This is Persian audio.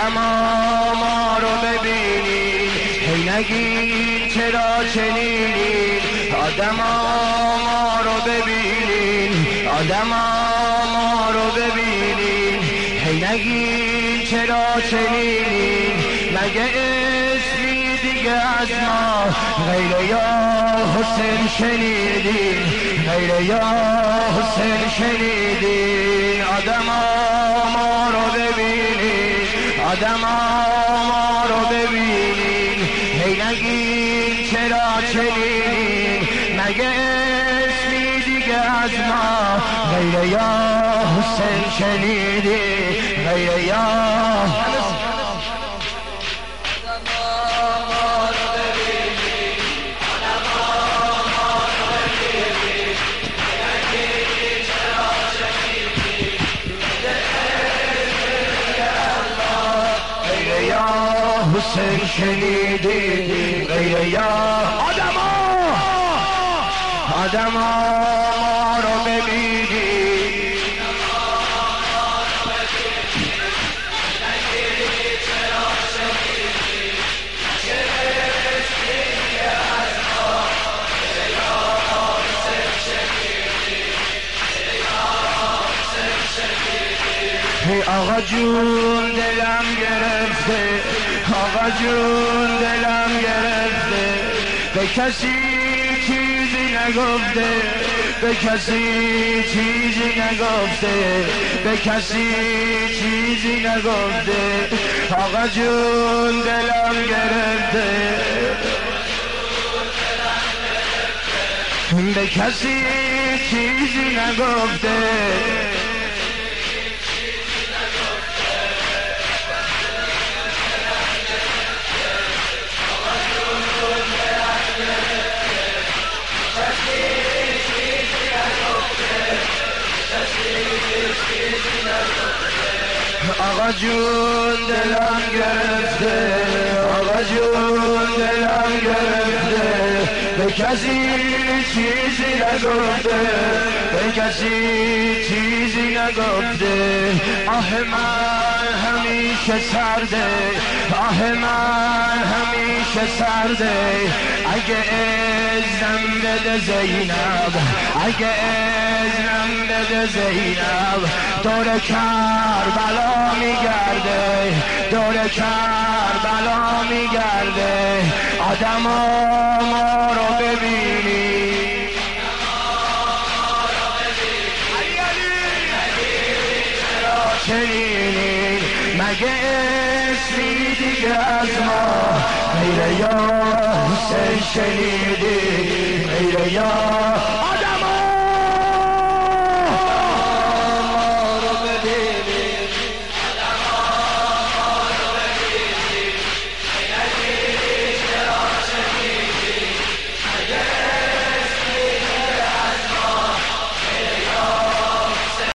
آدما ما رو ببینین، هی نگین چرا چنینین. آدما ما رو ببینین، آدما ما رو ببینین، هی نگین چرا چنینین. مگه اسمی دیگه از ما غیر یا حسین شنیدین، غیر یا حسین شنیدین. آدما ما رو ببینین، آدما ما رو ببینین، هی نگین چرا چنینین. مگه اسمی دیگه از ما غیر یا حسین شنیدین، غیر یا حسین شنیدی، غیر یا آدما ما رو ببینی. آقا جون دلم گرفته، آقا جون دلم گرفته، به کسی چیزی نگفته، به کسی چیزی نگفته، به کسی چیزی نگفته. آقا جون دلم گرفته، به کسی چیزی نگفته. آقا جون دلم گرفته، آقا جون دلم گرفته، به کسی چیزی نگفته، به کسی چیزی نگفته. آه من همیشه سرده، آه من همیشه سرده. اگه اذنم بده زینب، اگه اذنم بده زینب، دور کربلا میگرده، دور کربلا میگرده. آدما ما رو ببینی، چنینی. مگه اسمی دیگه از ما غیر یا حسین شنیدی، غیر یا